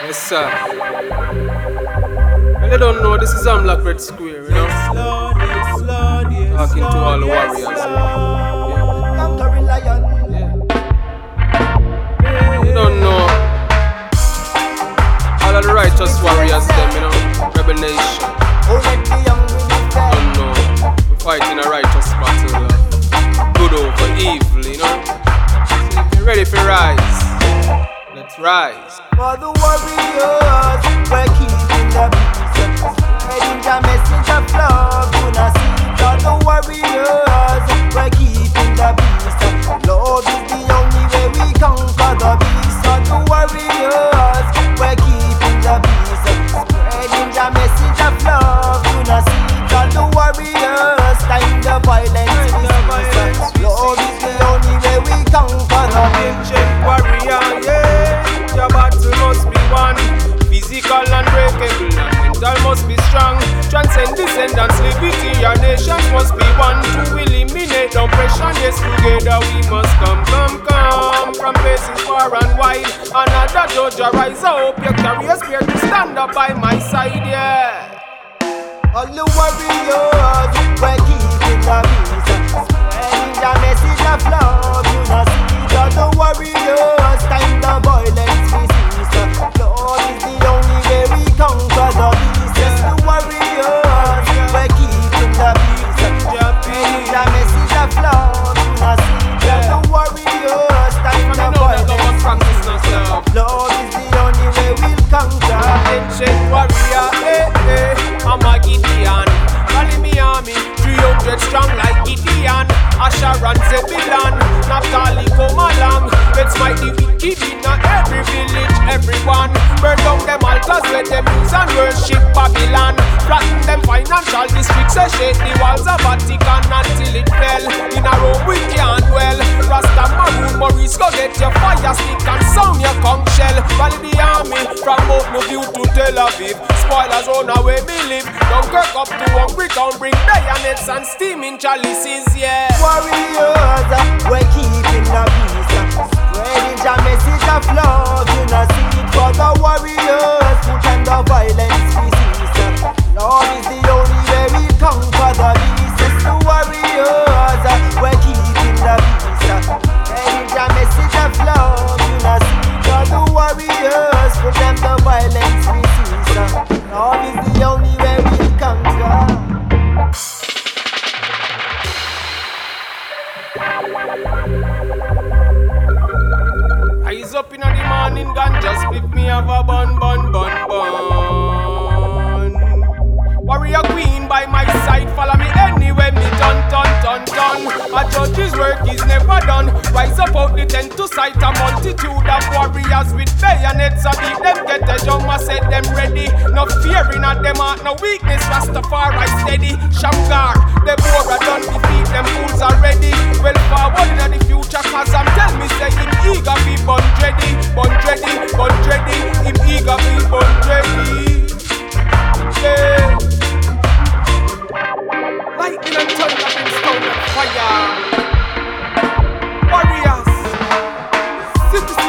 Yes, sir. Well, you don't know, this is Black Red Square, you know? Talking to all the warriors. Conquering lion. You don't know. All of the righteous warriors, them, you know? Rebel Nation. Oh, let the young women You don't know. We're fighting a righteous battle. Good over evil, you know? So if you're ready for rise, let's rise. For the warriors, we're keeping the peace, spreading the message of love. You know, see, for the warriors, we're keeping the peace. Love is the only way we conquer the beast. For the warriors, we're keeping the peace, spreading the message of love. You know, see, for the warriors, time the violence is peace. Love is the only way we conquer the beast. Ancient warrior, yeah. Your battle must be won. Physical and breakable and mental must be strong. Transcend descendants, liberty, your nations must be one. To eliminate oppression, yes, together we must come from places far and wide. Another judge arise, I hope you carry a spear to stand up by my side, yeah. All the warriors, we're keeping the peace, spreading the message of love. You know, see, all the warriors, time the violence we cease. Love is the only way we conquer the beast. Yes, the warriors, we're keeping the peace, spreading the message of love. You know, see, all the warriors, time the violence we cease. Love is the only way we'll conquer. Ancient warrior, I'm a Gideon. Calling me army, 300 strong like Gideon. Asher and Zebulon, Naphtali come along. Let's fight the wicked in every village, everyone. Burn down them altars where them use and worship Babylon. Flatten them financial districts and shake the walls of Vatican until it fell. In a room we can't dwell. Rasta Maroon, Maurice, go get your fire stick and sound your conch shell. Rally the army from Mount View to Tel Aviv. Spoilers on our way we live. Dunkirk up to Hungry Town, bring bayonets and steaming chalices, yeah. Warriors, we're keeping the peace, spreading the message of love. You know, sing it for the warriors, who can the violence we cease. Love is the only way we conquer the beast. Yes, the warriors, we're keeping the peace, spreading the message of love. You know, sing it for the warriors, who can the violence we cease. Love is the only way we conquer. Rise up in the morning, ganja split me have a bun. Warrior queen by my side, follow me anywhere me turn. A judge's work is never done. Rise up out the tent to sight a multitude of warriors with bayonets. So deep them get a jump, I set them ready. No fearing at them heart, no weakness, Rastafari steady. Shamgar, Deborah done defeat them fools already. Well forward in the future, cause I'm tell me say him eager be bun ready. Him eager be bun ready. Yeah. Lightning and thunder, brimstone and fire. Warriors, citizens.